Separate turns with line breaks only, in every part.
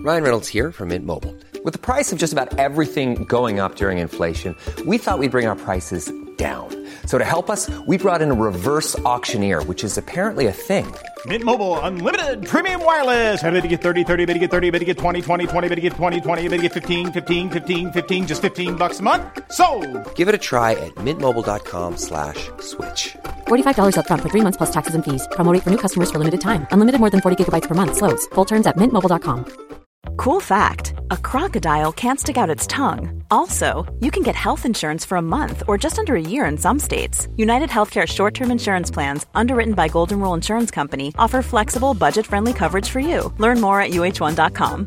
Ryan Reynolds here from Mint Mobile. With the price of just about everything going up during inflation, we thought we'd bring our prices down. So to help us, we brought in a reverse auctioneer, which is apparently a thing.
Mint Mobile Unlimited Premium Wireless. How to get 30, 30, bit to get 30, bit to get 20, 20, 20, bit to get 20, 20, bit to get 15, 15, 15, 15, just $15 a month? Sold!
Give it a try at mintmobile.com/switch.
$45 up front for 3 months plus taxes and fees. Promo rate for new customers for limited time. Unlimited more than 40 gigabytes per month. Slows full terms at mintmobile.com.
Cool fact, a crocodile can't stick out its tongue. Also, you can get health insurance for a month or just under a year in some states. United Healthcare short-term insurance plans, underwritten by Golden Rule Insurance Company, offer flexible, budget-friendly coverage for you. Learn more at uh1.com.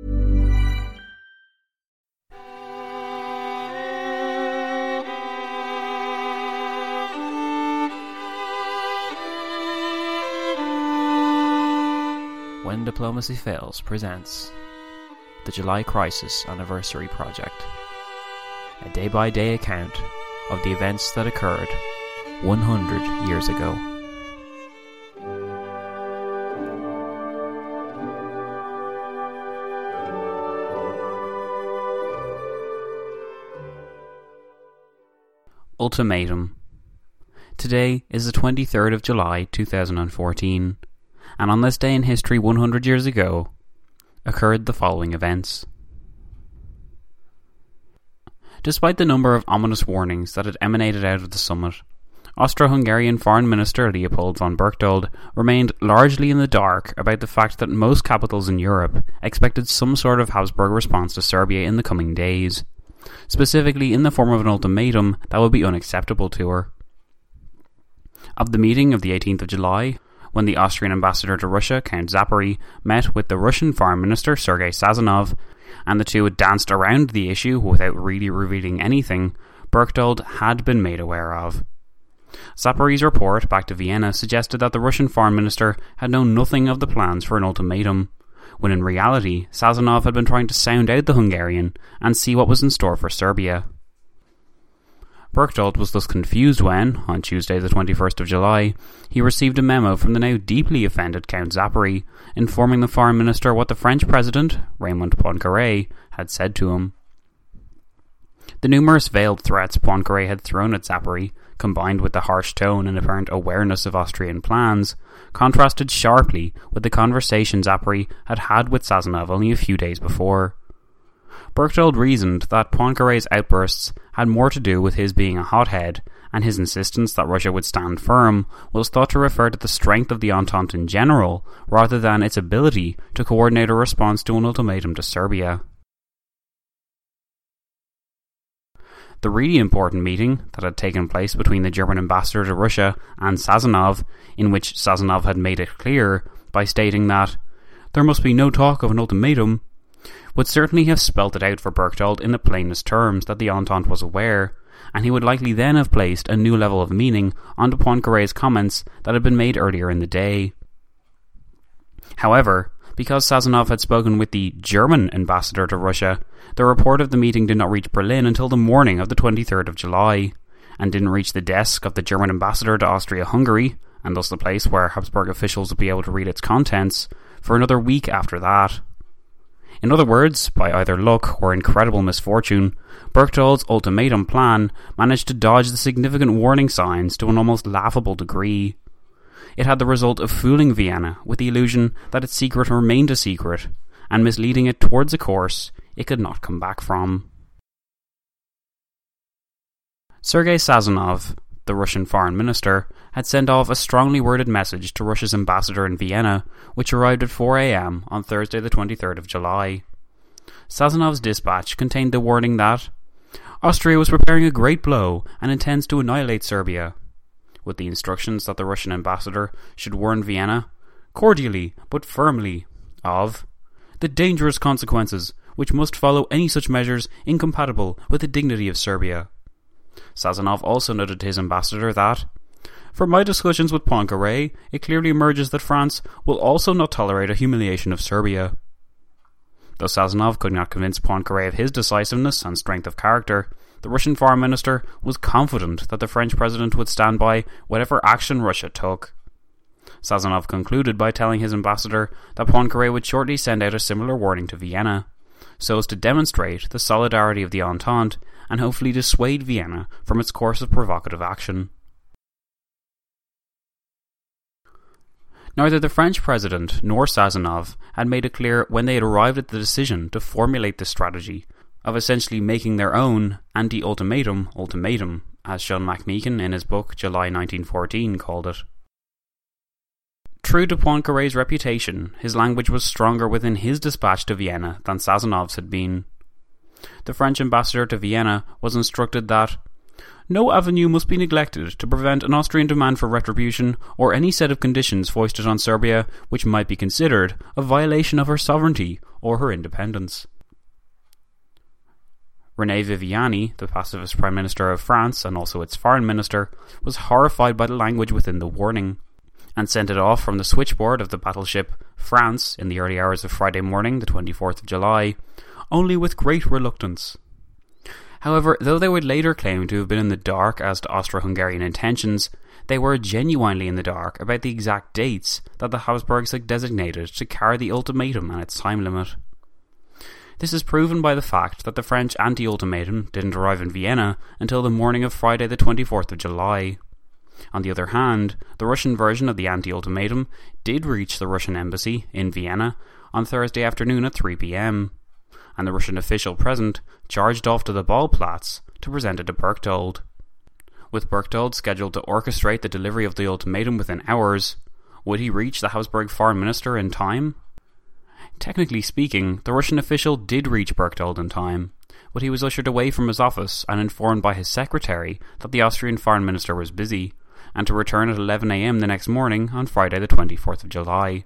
When Diplomacy Fails presents the July Crisis Anniversary Project, a day-by-day account of the events that occurred 100 years ago. Ultimatum. Today is the 23rd of July 2014, and on this day in history 100 years ago, occurred the following events. Despite the number of ominous warnings that had emanated out of the summit, Austro-Hungarian Foreign Minister Leopold von Berchtold remained largely in the dark about the fact that most capitals in Europe expected some sort of Habsburg response to Serbia in the coming days, specifically in the form of an ultimatum that would be unacceptable to her. Of the meeting of the 18th of July, when the Austrian ambassador to Russia, Count Zapori, met with the Russian Foreign Minister Sergei Sazonov, and the two had danced around the issue without really revealing anything Berchtold had been made aware of. Zapori's report back to Vienna suggested that the Russian Foreign Minister had known nothing of the plans for an ultimatum, when in reality Sazonov had been trying to sound out the Hungarian and see what was in store for Serbia. Berchtold was thus confused when, on Tuesday the 21st of July, he received a memo from the now deeply offended Count Zapori, informing the Foreign Minister what the French President, Raymond Poincaré, had said to him. The numerous veiled threats Poincaré had thrown at Zapori, combined with the harsh tone and apparent awareness of Austrian plans, contrasted sharply with the conversation Zapori had had with Sazonov only a few days before. Berchtold reasoned that Poincaré's outbursts had more to do with his being a hothead, and his insistence that Russia would stand firm was thought to refer to the strength of the Entente in general, rather than its ability to coordinate a response to an ultimatum to Serbia. The really important meeting that had taken place between the German ambassador to Russia and Sazonov, in which Sazonov had made it clear by stating that there must be no talk of an ultimatum, would certainly have spelt it out for Berchtold in the plainest terms that the Entente was aware, and he would likely then have placed a new level of meaning onto Poincaré's comments that had been made earlier in the day. However, because Sazonov had spoken with the German ambassador to Russia, the report of the meeting did not reach Berlin until the morning of the 23rd of July, and didn't reach the desk of the German ambassador to Austria-Hungary, and thus the place where Habsburg officials would be able to read its contents, for another week after that. In other words, by either luck or incredible misfortune, Berchtold's ultimatum plan managed to dodge the significant warning signs to an almost laughable degree. It had the result of fooling Vienna with the illusion that its secret remained a secret, and misleading it towards a course it could not come back from. Sergei Sazonov, the Russian foreign minister, had sent off a strongly worded message to Russia's ambassador in Vienna, which arrived at 4 a.m. on Thursday the 23rd of July. Sazonov's dispatch contained the warning that Austria was preparing a great blow and intends to annihilate Serbia, with the instructions that the Russian ambassador should warn Vienna, cordially but firmly, of the dangerous consequences which must follow any such measures incompatible with the dignity of Serbia. Sazonov also noted to his ambassador that, from my discussions with Poincaré, it clearly emerges that France will also not tolerate a humiliation of Serbia. Though Sazonov could not convince Poincaré of his decisiveness and strength of character, the Russian foreign minister was confident that the French president would stand by whatever action Russia took. Sazonov concluded by telling his ambassador that Poincaré would shortly send out a similar warning to Vienna, so as to demonstrate the solidarity of the Entente and hopefully dissuade Vienna from its course of provocative action. Neither the French president nor Sazonov had made it clear when they had arrived at the decision to formulate this strategy of essentially making their own anti-ultimatum ultimatum, as Sean McMeekin in his book July 1914 called it. True to Poincaré's reputation, his language was stronger within his dispatch to Vienna than Sazonov's had been. The French ambassador to Vienna was instructed that no avenue must be neglected to prevent an Austrian demand for retribution or any set of conditions foisted on Serbia which might be considered a violation of her sovereignty or her independence. René Viviani, the pacifist Prime Minister of France and also its Foreign Minister, was horrified by the language within the warning, and sent it off from the switchboard of the battleship France in the early hours of Friday morning, the 24th of July, only with great reluctance. However, though they would later claim to have been in the dark as to Austro-Hungarian intentions, they were genuinely in the dark about the exact dates that the Habsburgs had designated to carry the ultimatum and its time limit. This is proven by the fact that the French anti-ultimatum didn't arrive in Vienna until the morning of Friday the 24th of July. On the other hand, the Russian version of the anti-ultimatum did reach the Russian embassy in Vienna on Thursday afternoon at 3 p.m, and the Russian official present charged off to the Ballplatz to present it to Berchtold. With Berchtold scheduled to orchestrate the delivery of the ultimatum within hours, would he reach the Habsburg foreign minister in time? Technically speaking, the Russian official did reach Berchtold in time, but he was ushered away from his office and informed by his secretary that the Austrian foreign minister was busy, and to return at 11 a.m. the next morning on Friday the 24th of July.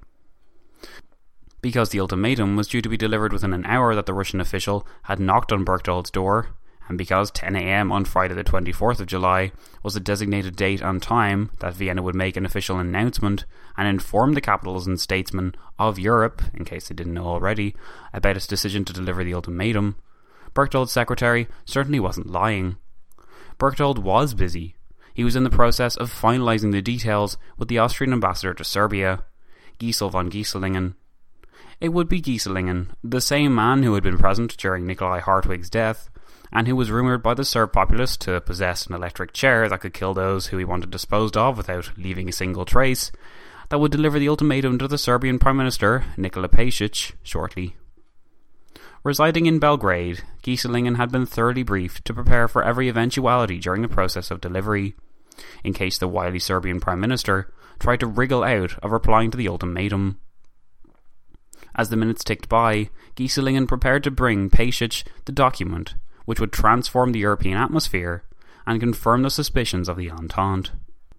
Because the ultimatum was due to be delivered within an hour that the Russian official had knocked on Berchtold's door, and because 10 a.m. on Friday the 24th of July was a designated date and time that Vienna would make an official announcement and inform the capitals and statesmen of Europe, in case they didn't know already, about its decision to deliver the ultimatum, Berchtold's secretary certainly wasn't lying. Berchtold was busy. He was in the process of finalising the details with the Austrian ambassador to Serbia, Giesel von Gieselingen. It would be Gieselingen, the same man who had been present during Nikolai Hartwig's death, and who was rumoured by the Serb populace to possess an electric chair that could kill those who he wanted disposed of without leaving a single trace, that would deliver the ultimatum to the Serbian Prime Minister, Nikola Pasic, shortly. Residing in Belgrade, Gieselingen had been thoroughly briefed to prepare for every eventuality during the process of delivery, in case the wily Serbian Prime Minister tried to wriggle out of replying to the ultimatum. As the minutes ticked by, Gieselingen prepared to bring Pasic the document which would transform the European atmosphere and confirm the suspicions of the Entente.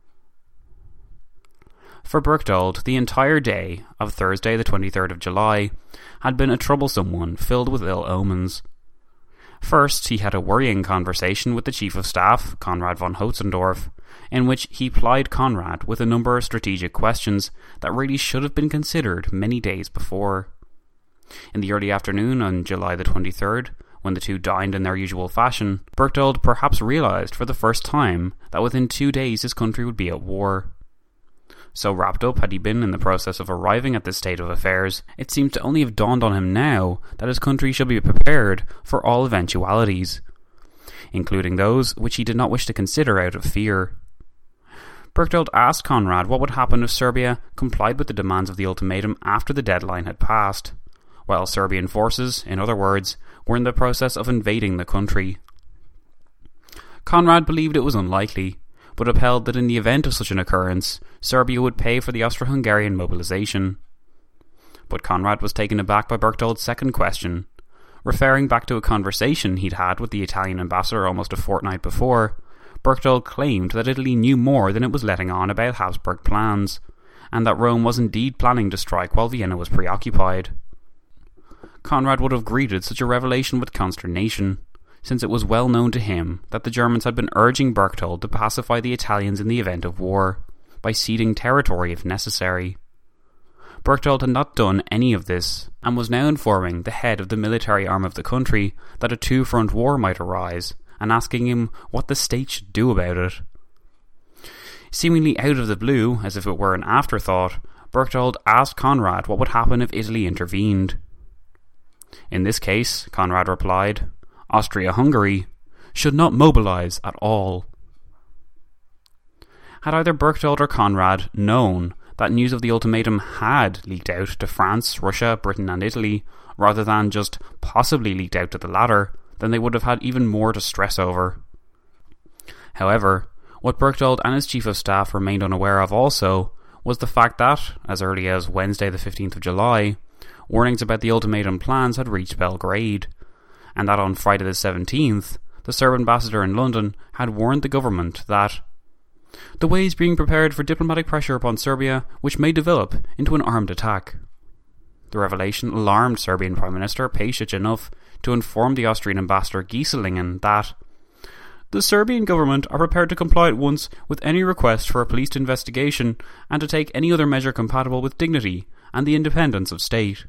For Berchtold, the entire day of Thursday the 23rd of July had been a troublesome one filled with ill omens. First, he had a worrying conversation with the Chief of Staff, Konrad von Hotzendorf, in which he plied Konrad with a number of strategic questions that really should have been considered many days before. In the early afternoon on July the 23rd, when the two dined in their usual fashion, Berchtold perhaps realised for the first time that within 2 days his country would be at war. So wrapped up had he been in the process of arriving at this state of affairs, it seemed to only have dawned on him now that his country should be prepared for all eventualities, including those which he did not wish to consider out of fear. Berchtold asked Konrad what would happen if Serbia complied with the demands of the ultimatum after the deadline had passed, while Serbian forces, in other words, were in the process of invading the country. Konrad believed it was unlikely, but upheld that in the event of such an occurrence, Serbia would pay for the Austro-Hungarian mobilization. But Konrad was taken aback by Berchtold's second question, referring back to a conversation he'd had with the Italian ambassador almost a fortnight before. Berchtold claimed that Italy knew more than it was letting on about Habsburg plans, and that Rome was indeed planning to strike while Vienna was preoccupied. Konrad would have greeted such a revelation with consternation, since it was well known to him that the Germans had been urging Berchtold to pacify the Italians in the event of war, by ceding territory if necessary. Berchtold had not done any of this, and was now informing the head of the military arm of the country that a two-front war might arise, and asking him what the state should do about it. Seemingly out of the blue, as if it were an afterthought, Berchtold asked Conrad what would happen if Italy intervened. In this case, Conrad replied, Austria-Hungary should not mobilise at all. Had either Berchtold or Conrad known that news of the ultimatum had leaked out to France, Russia, Britain and Italy, rather than just possibly leaked out to the latter, then they would have had even more to stress over. However, what Berchtold and his Chief of Staff remained unaware of also was the fact that, as early as Wednesday the 15th of July, warnings about the ultimatum plans had reached Belgrade, and that on Friday the 17th, the Serb ambassador in London had warned the government that the way is being prepared for diplomatic pressure upon Serbia which may develop into an armed attack. The revelation alarmed Serbian Prime Minister Pešić enough to inform the Austrian ambassador Gieselingen that the Serbian government are prepared to comply at once with any request for a police investigation and to take any other measure compatible with dignity and the independence of state.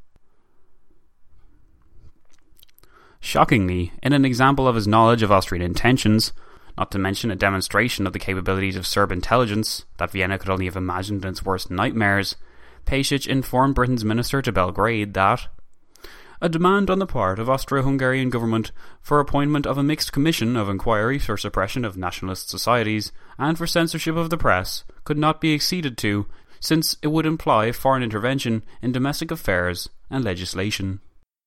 Shockingly, in an example of his knowledge of Austrian intentions, not to mention a demonstration of the capabilities of Serb intelligence that Vienna could only have imagined in its worst nightmares, Pešić informed Britain's minister to Belgrade that a demand on the part of Austro-Hungarian government for appointment of a mixed commission of inquiry for suppression of nationalist societies and for censorship of the press could not be acceded to, since it would imply foreign intervention in domestic affairs and legislation.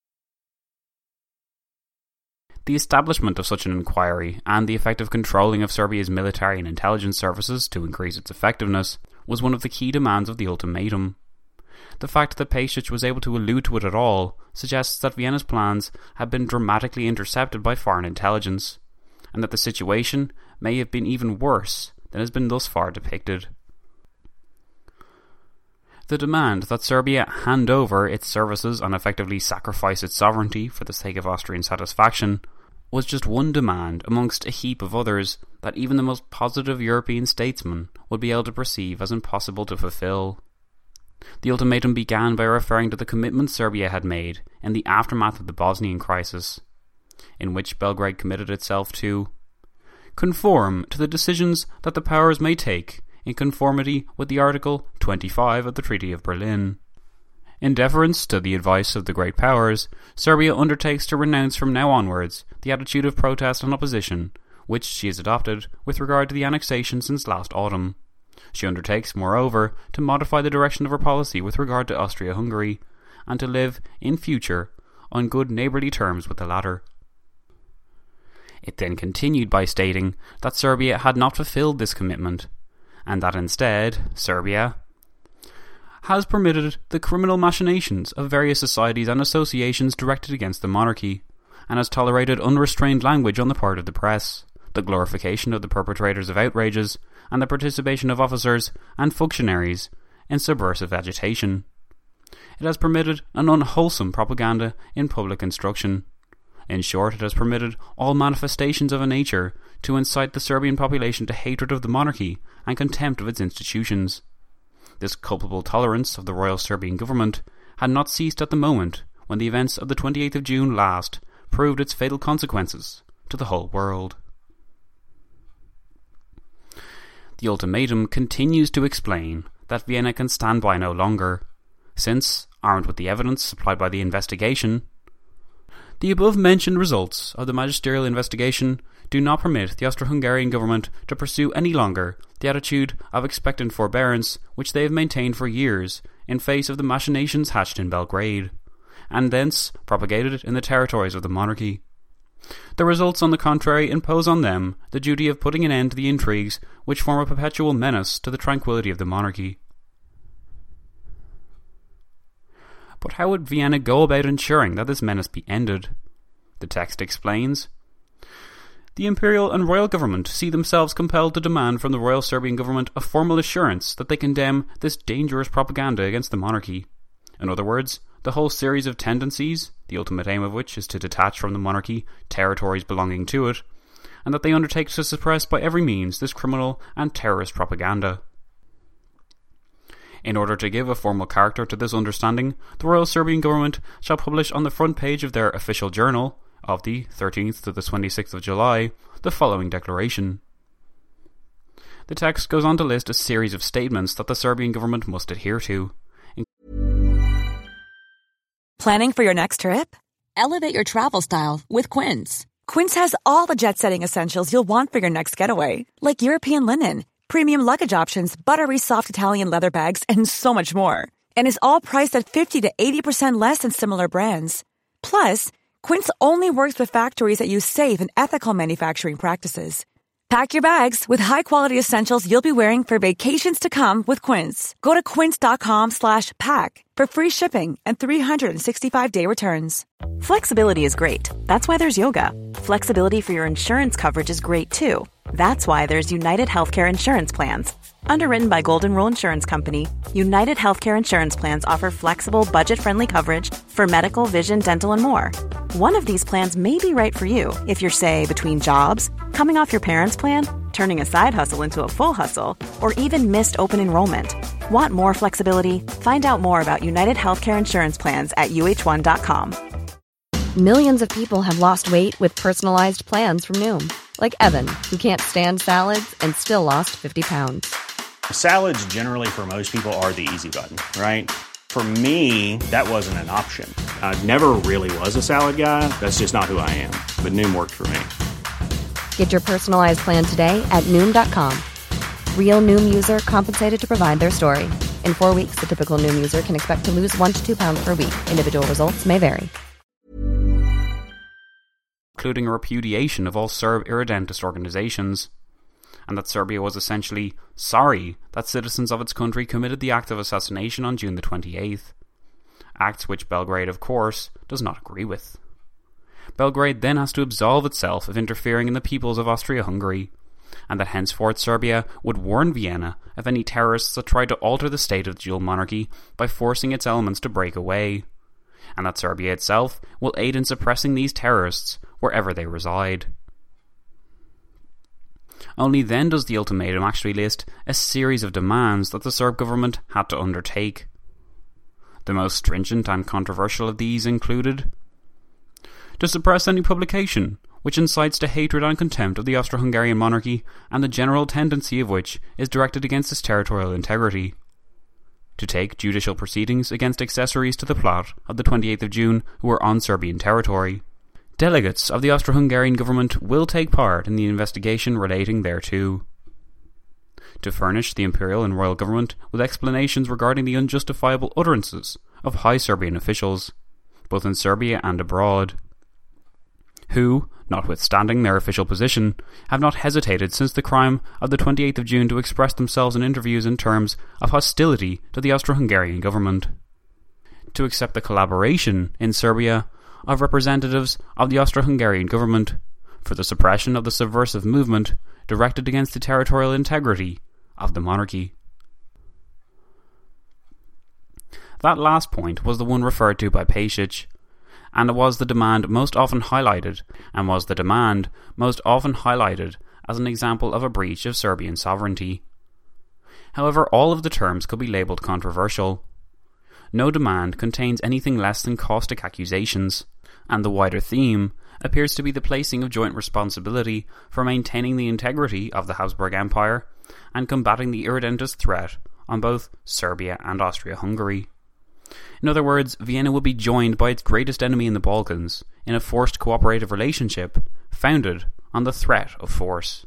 The establishment of such an inquiry and the effective controlling of Serbia's military and intelligence services to increase its effectiveness was one of the key demands of the ultimatum. The fact that Pešić was able to allude to it at all suggests that Vienna's plans had been dramatically intercepted by foreign intelligence, and that the situation may have been even worse than has been thus far depicted. The demand that Serbia hand over its services and effectively sacrifice its sovereignty for the sake of Austrian satisfaction was just one demand amongst a heap of others that even the most positive European statesmen would be able to perceive as impossible to fulfill. The ultimatum began by referring to the commitment Serbia had made in the aftermath of the Bosnian crisis, in which Belgrade committed itself to conform to the decisions that the powers may take in conformity with the Article 25 of the Treaty of Berlin. In deference to the advice of the great powers, Serbia undertakes to renounce from now onwards the attitude of protest and opposition which she has adopted with regard to the annexation since last autumn. She undertakes, moreover, to modify the direction of her policy with regard to Austria-Hungary, and to live, in future, on good neighbourly terms with the latter. It then continued by stating that Serbia had not fulfilled this commitment, and that instead, Serbia has permitted the criminal machinations of various societies and associations directed against the monarchy, and has tolerated unrestrained language on the part of the press, the glorification of the perpetrators of outrages, and the participation of officers and functionaries in subversive agitation. It has permitted an unwholesome propaganda in public instruction. In short, it has permitted all manifestations of a nature to incite the Serbian population to hatred of the monarchy and contempt of its institutions. This culpable tolerance of the royal Serbian government had not ceased at the moment when the events of the 28th of June last proved its fatal consequences to the whole world. The ultimatum continues to explain that Vienna can stand by no longer, since, armed with the evidence supplied by the investigation, the above-mentioned results of the magisterial investigation do not permit the Austro-Hungarian government to pursue any longer the attitude of expectant forbearance which they have maintained for years in face of the machinations hatched in Belgrade, and thence propagated in the territories of the monarchy. The results, on the contrary, impose on them the duty of putting an end to the intrigues which form a perpetual menace to the tranquillity of the monarchy. But how would Vienna go about ensuring that this menace be ended? The text explains, the imperial and royal government see themselves compelled to demand from the royal Serbian government a formal assurance that they condemn this dangerous propaganda against the monarchy. In other words, the whole series of tendencies, the ultimate aim of which is to detach from the monarchy territories belonging to it, and that they undertake to suppress by every means this criminal and terrorist propaganda. In order to give a formal character to this understanding, the Royal Serbian Government shall publish on the front page of their official journal, of the 13th to the 26th of July, the following declaration. The text goes on to list a series of statements that the Serbian government must adhere to.
Planning for your next trip?
Elevate your travel style with Quince.
Quince has all the jet-setting essentials you'll want for your next getaway, like European linen, premium luggage options, buttery soft Italian leather bags, and so much more. And is all priced at 50 to 80% less than similar brands. Plus, Quince only works with factories that use safe and ethical manufacturing practices. Pack your bags with high-quality essentials you'll be wearing for vacations to come with Quince. Go to quince.com/pack for free shipping and 365-day returns. Flexibility is great. That's why there's yoga. Flexibility for your insurance coverage is great too. That's why there's United Healthcare Insurance Plans. Underwritten by Golden Rule Insurance Company, United Healthcare Insurance Plans offer flexible, budget-friendly coverage for medical, vision, dental, and more. One of these plans may be right for you if you're, say, between jobs, coming off your parents' plan, turning a side hustle into a full hustle, or even missed open enrollment. Want more flexibility? Find out more about United Healthcare Insurance Plans at UH1.com.
Millions of people have lost weight with personalized plans from Noom. Like Evan, who can't stand salads and still lost 50 pounds.
Salads generally for most people are the easy button, right? For me, that wasn't an option. I never really was a salad guy. That's just not who I am. But Noom worked for me.
Get your personalized plan today at Noom.com. Real Noom user compensated to provide their story. In 4 weeks, the typical Noom user can expect to lose 1 to 2 pounds per week. Individual results may vary.
Including a repudiation of all Serb irredentist organisations, and that Serbia was essentially sorry that citizens of its country committed the act of assassination on June the 28th. Acts which Belgrade, of course, does not agree with. Belgrade then has to absolve itself of interfering in the peoples of Austria-Hungary, and that henceforth Serbia would warn Vienna of any terrorists that tried to alter the state of the dual monarchy by forcing its elements to break away, and that Serbia itself will aid in suppressing these terrorists wherever they reside. Only then does the ultimatum actually list a series of demands that the Serb government had to undertake. The most stringent and controversial of these included to suppress any publication which incites to hatred and contempt of the Austro-Hungarian monarchy and the general tendency of which is directed against its territorial integrity. To take judicial proceedings against accessories to the plot of the 28th of June who were on Serbian territory. Delegates of the Austro-Hungarian government will take part in the investigation relating thereto. To furnish the imperial and royal government with explanations regarding the unjustifiable utterances of high Serbian officials, both in Serbia and abroad, who, notwithstanding their official position, have not hesitated since the crime of the 28th of June to express themselves in interviews in terms of hostility to the Austro-Hungarian government. To accept the collaboration in Serbia of representatives of the Austro-Hungarian government for the suppression of the subversive movement directed against the territorial integrity of the monarchy. That last point was the one referred to by Pasic, and it was the demand most often highlighted as an example of a breach of Serbian sovereignty. However, all of the terms could be labelled controversial. No demand contains anything less than caustic accusations, and the wider theme appears to be the placing of joint responsibility for maintaining the integrity of the Habsburg Empire and combating the irredentist threat on both Serbia and Austria-Hungary. In other words, Vienna would be joined by its greatest enemy in the Balkans in a forced cooperative relationship founded on the threat of force.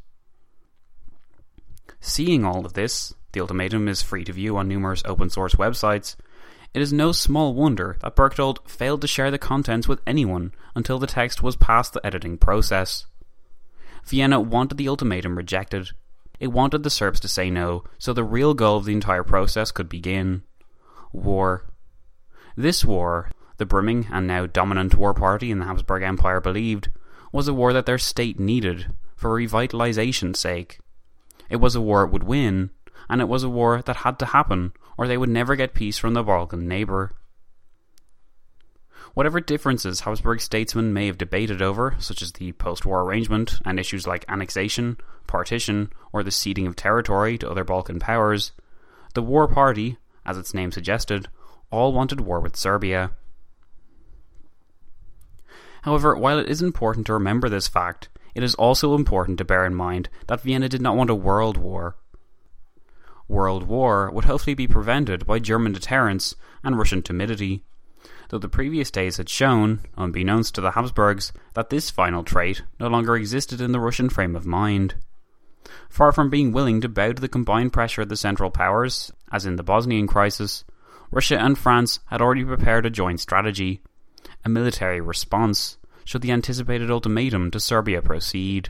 Seeing all of this, the ultimatum is free to view on numerous open source websites. It is no small wonder that Berchtold failed to share the contents with anyone until the text was past the editing process. Vienna wanted the ultimatum rejected. It wanted the Serbs to say no, so the real goal of the entire process could begin. War. This war, the brimming and now dominant war party in the Habsburg Empire believed, was a war that their state needed for revitalization's sake. It was a war it would win, and it was a war that had to happen, or they would never get peace from the Balkan neighbour. Whatever differences Habsburg statesmen may have debated over, such as the post-war arrangement and issues like annexation, partition, or the ceding of territory to other Balkan powers, the war party, as its name suggested, all wanted war with Serbia. However, while it is important to remember this fact, it is also important to bear in mind that Vienna did not want a world war, world war would hopefully be prevented by German deterrence and Russian timidity, though the previous days had shown, unbeknownst to the Habsburgs, that this final trait no longer existed in the Russian frame of mind. Far from being willing to bow to the combined pressure of the Central Powers, as in the Bosnian crisis, Russia and France had already prepared a joint strategy, a military response, should the anticipated ultimatum to Serbia proceed.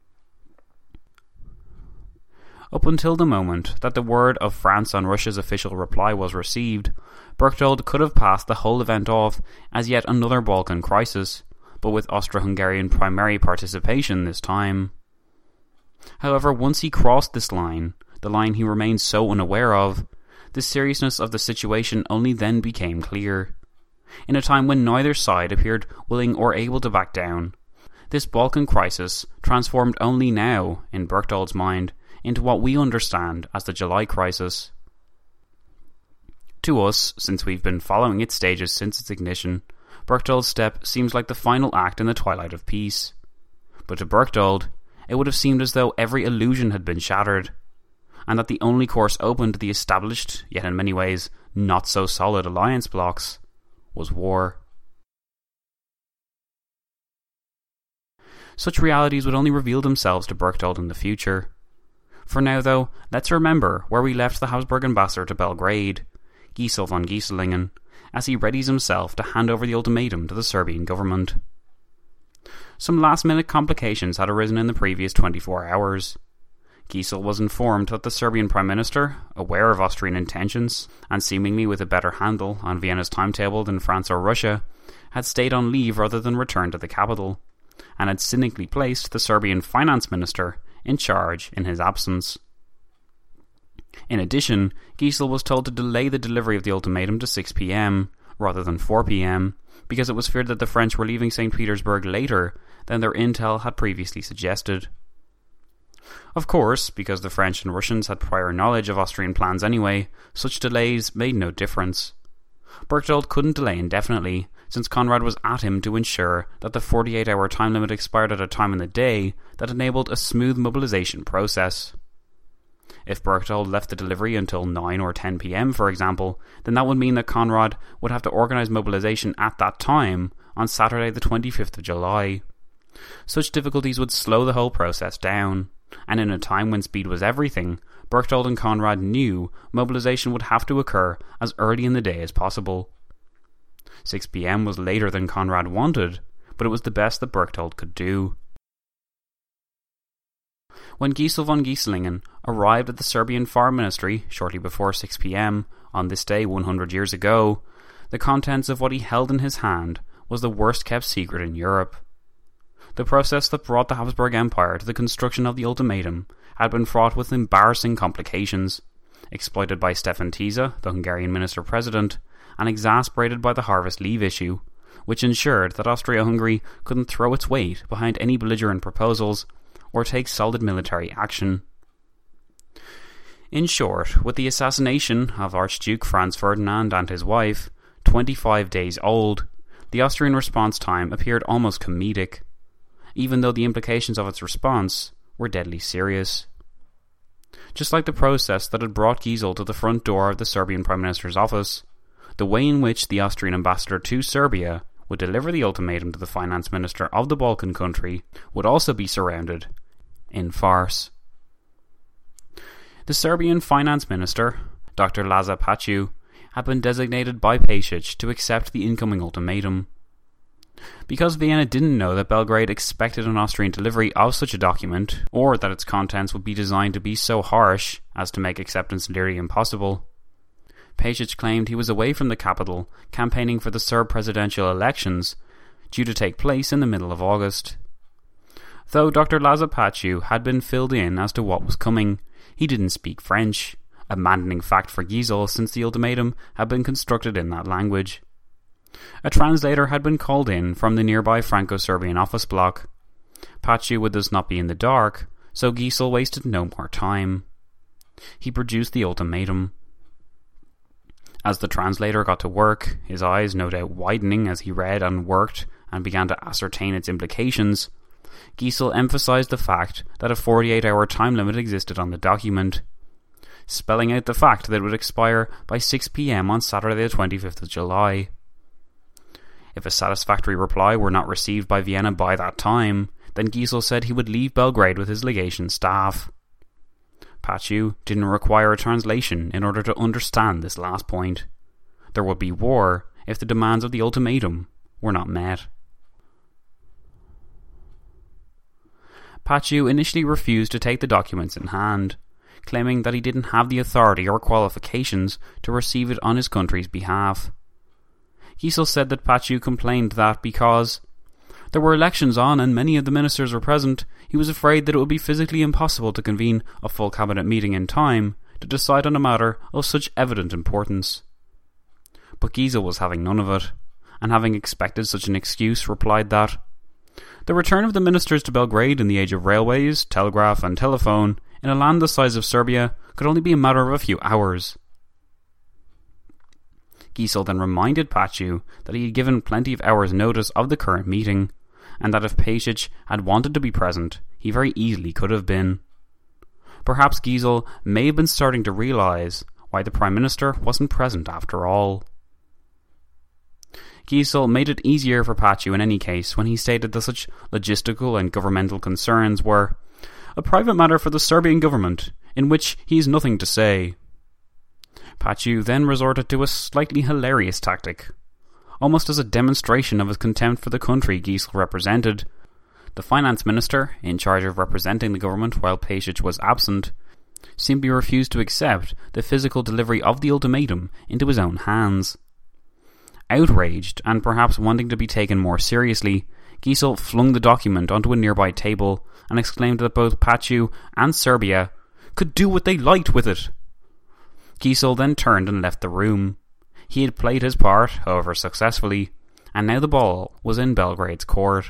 Up until the moment that the word of France on Russia's official reply was received, Berchtold could have passed the whole event off as yet another Balkan crisis, but with Austro-Hungarian primary participation this time. However, once he crossed this line, the line he remained so unaware of, the seriousness of the situation only then became clear. In a time when neither side appeared willing or able to back down, this Balkan crisis transformed only now, in Berchtold's mind, into what we understand as the July Crisis. To us, since we've been following its stages since its ignition, Berchtold's step seems like the final act in the twilight of peace. But to Berchtold, it would have seemed as though every illusion had been shattered, and that the only course open to the established, yet in many ways not so solid alliance blocks, was war. Such realities would only reveal themselves to Berchtold in the future. For now, though, let's remember where we left the Habsburg ambassador to Belgrade, Giesel von Gieselingen, as he readies himself to hand over the ultimatum to the Serbian government. Some last-minute complications had arisen in the previous 24 hours. Giesel was informed that the Serbian Prime Minister, aware of Austrian intentions, and seemingly with a better handle on Vienna's timetable than France or Russia, had stayed on leave rather than return to the capital, and had cynically placed the Serbian Finance Minister in charge in his absence. In addition, Giesel was told to delay the delivery of the ultimatum to 6 p.m. rather than 4 p.m, because it was feared that the French were leaving St. Petersburg later than their intel had previously suggested. Of course, because the French and Russians had prior knowledge of Austrian plans anyway, such delays made no difference. Berchtold couldn't delay indefinitely, since Conrad was at him to ensure that the 48-hour time limit expired at a time in the day that enabled a smooth mobilization process. If Berchtold left the delivery until 9 or 10 p.m, for example, then that would mean that Conrad would have to organise mobilization at that time on Saturday the 25th of July. Such difficulties would slow the whole process down, and in a time when speed was everything, Berchtold and Conrad knew mobilization would have to occur as early in the day as possible. 6 p.m. was later than Conrad wanted, but it was the best that Berchtold could do. When Giesel von Gieselingen arrived at the Serbian Foreign Ministry shortly before 6 p.m. on this day 100 years ago, the contents of what he held in his hand was the worst kept secret in Europe. The process that brought the Habsburg Empire to the construction of the ultimatum had been fraught with embarrassing complications, exploited by Stefan Tisza, the Hungarian Minister-President, and exasperated by the harvest leave issue, which ensured that Austria-Hungary couldn't throw its weight behind any belligerent proposals or take solid military action. In short, with the assassination of Archduke Franz Ferdinand and his wife, 25 days old, the Austrian response time appeared almost comedic, even though the implications of its response were deadly serious. Just like the process that had brought Giesel to the front door of the Serbian Prime Minister's office, the way in which the Austrian ambassador to Serbia would deliver the ultimatum to the finance minister of the Balkan country would also be surrounded in farce. The Serbian finance minister, Dr. Laza Paciu, had been designated by Pašić to accept the incoming ultimatum. Because Vienna didn't know that Belgrade expected an Austrian delivery of such a document, or that its contents would be designed to be so harsh as to make acceptance nearly impossible, Pašić claimed he was away from the capital campaigning for the Serb presidential elections, due to take place in the middle of August. Though Dr. Laza Paciu had been filled in as to what was coming, he didn't speak French, a maddening fact for Giesel since the ultimatum had been constructed in that language. A translator had been called in from the nearby Franco-Serbian office block. Paciu would thus not be in the dark, so Giesel wasted no more time. He produced the ultimatum. As the translator got to work, his eyes no doubt widening as he read and worked and began to ascertain its implications, Giesel emphasized the fact that a 48-hour time limit existed on the document. spelling out the fact that it would expire by 6 p.m. on Saturday the 25th of July. If a satisfactory reply were not received by Vienna by that time, then Giesel said he would leave Belgrade with his legation staff. Paciu didn't require a translation in order to understand this last point. There would be war if the demands of the ultimatum were not met. Paciu initially refused to take the documents in hand, claiming that he didn't have the authority or qualifications to receive it on his country's behalf. Giesel said that Paciu complained that because there were elections on and many of the ministers were present, he was afraid that it would be physically impossible to convene a full cabinet meeting in time to decide on a matter of such evident importance. But Giesel was having none of it, and having expected such an excuse, replied that the return of the ministers to Belgrade in the age of railways, telegraph and telephone in a land the size of Serbia could only be a matter of a few hours. Giesel then reminded Paciu that he had given plenty of hours' notice of the current meeting, and that if Pacic had wanted to be present, he very easily could have been. Perhaps Giesel may have been starting to realise why the Prime Minister wasn't present after all. Giesel made it easier for Paciu in any case when he stated that such logistical and governmental concerns were a private matter for the Serbian government, in which he has nothing to say. Paciu then resorted to a slightly hilarious tactic. Almost as a demonstration of his contempt for the country Giesel represented, the finance minister, in charge of representing the government while Pacic was absent, simply refused to accept the physical delivery of the ultimatum into his own hands. Outraged, and perhaps wanting to be taken more seriously, Giesel flung the document onto a nearby table and exclaimed that both Paciu and Serbia could do what they liked with it. Giesel then turned and left the room. He had played his part, however successfully, and now the ball was in Belgrade's court.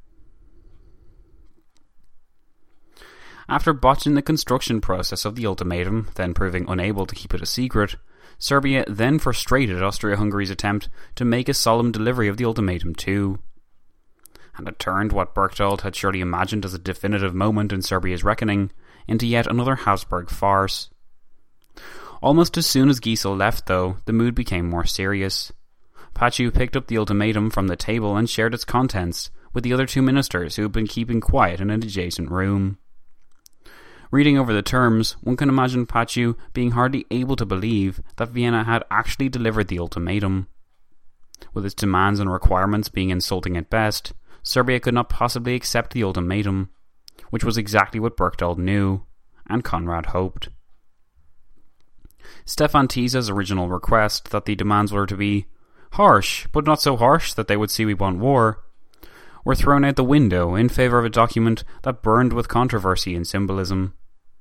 After botching the construction process of the ultimatum, then proving unable to keep it a secret, Serbia then frustrated Austria-Hungary's attempt to make a solemn delivery of the ultimatum too. And it turned what Berchtold had surely imagined as a definitive moment in Serbia's reckoning into yet another Habsburg farce. Almost as soon as Giesel left, though, the mood became more serious. Paciu picked up the ultimatum from the table and shared its contents with the other two ministers who had been keeping quiet in an adjacent room. Reading over the terms, one can imagine Paciu being hardly able to believe that Vienna had actually delivered the ultimatum. With its demands and requirements being insulting at best, Serbia could not possibly accept the ultimatum, which was exactly what Berchtold knew, and Conrad hoped. Stefan Tisa's original request that the demands were to be harsh, but not so harsh that they would see we want war, were thrown out the window in favour of a document that burned with controversy and symbolism.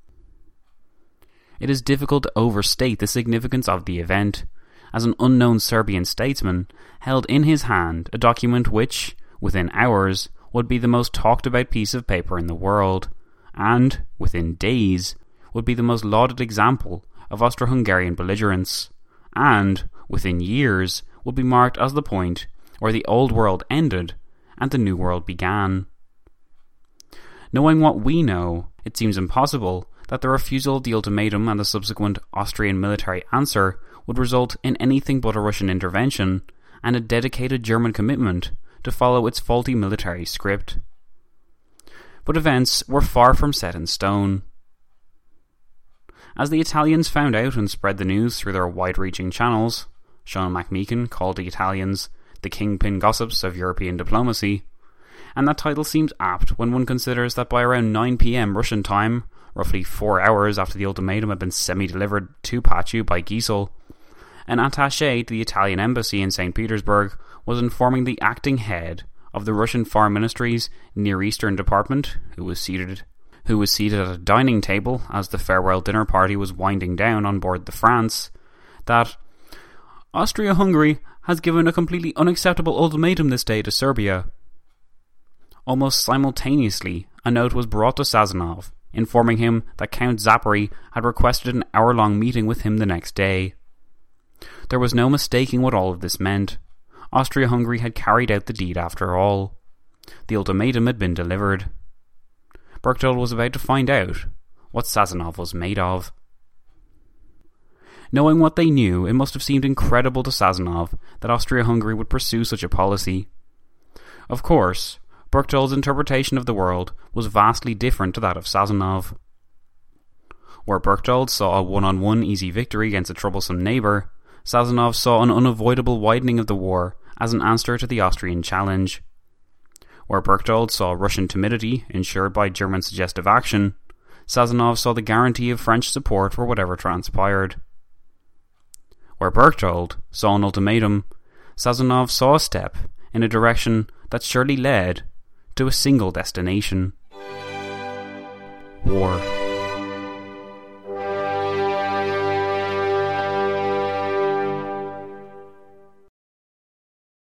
It is difficult to overstate the significance of the event, as an unknown Serbian statesman held in his hand a document which, within hours, would be the most talked about piece of paper in the world, and, within days, would be the most lauded example of Austro-Hungarian belligerence, and, within years, would be marked as the point where the old world ended and the new world began. Knowing what we know, it seems impossible that the refusal of the ultimatum and the subsequent Austrian military answer would result in anything but a Russian intervention and a dedicated German commitment to follow its faulty military script. But events were far from set in stone. As the Italians found out and spread the news through their wide-reaching channels, Sean McMeekin called the Italians the kingpin gossips of European diplomacy, and that title seems apt when one considers that by around 9 p.m. Russian time, roughly 4 hours after the ultimatum had been semi-delivered to Paciu by Giesel, an attaché to the Italian embassy in St. Petersburg was informing the acting head of the Russian Foreign Ministry's Near Eastern Department, who was seated at a dining table as the farewell dinner party was winding down on board the France, that Austria-Hungary has given a completely unacceptable ultimatum this day to Serbia. Almost simultaneously, a note was brought to Sazonov, informing him that Count Zapori had requested an hour-long meeting with him the next day. There was no mistaking what all of this meant. Austria-Hungary had carried out the deed after all. The ultimatum had been delivered. Berchtold was about to find out what Sazonov was made of. Knowing what they knew, it must have seemed incredible to Sazonov that Austria-Hungary would pursue such a policy. Of course, Berchtold's interpretation of the world was vastly different to that of Sazonov. Where Berchtold saw a one-on-one easy victory against a troublesome neighbour, Sazonov saw an unavoidable widening of the war as an answer to the Austrian challenge. Where Berchtold saw Russian timidity ensured by German suggestive action, Sazonov saw the guarantee of French support for whatever transpired. Where Berchtold saw an ultimatum, Sazonov saw a step in a direction that surely led to a single destination: war.